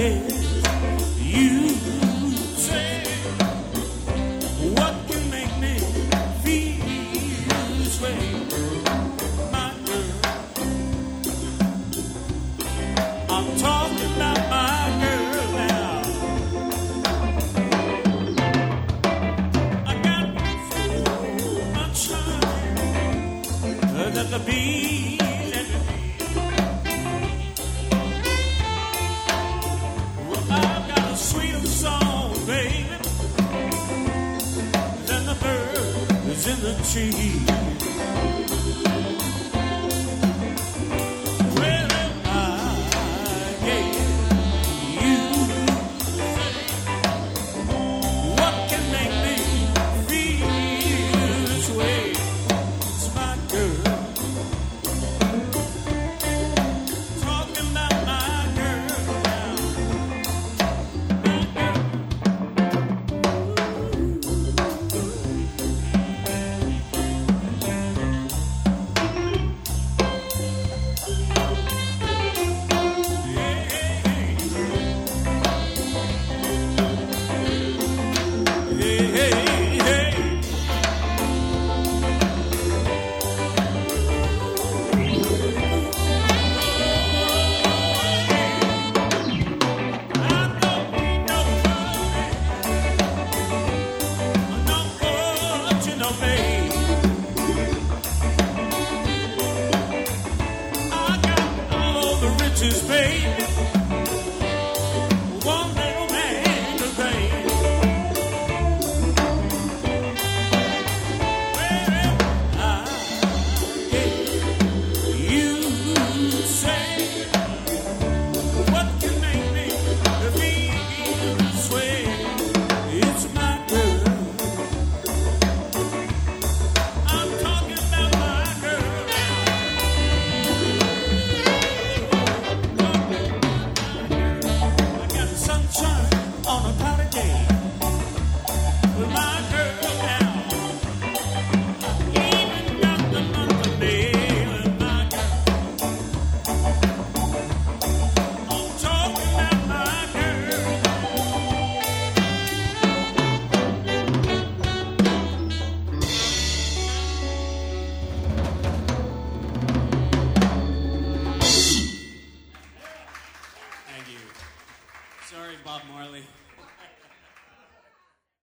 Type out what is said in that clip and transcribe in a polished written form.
head. You say, what can make me feel this way? My girl, I'm talking about my girl now. I got so much time that the beat and the I've got a sweeter song, baby, than the birds in the tree.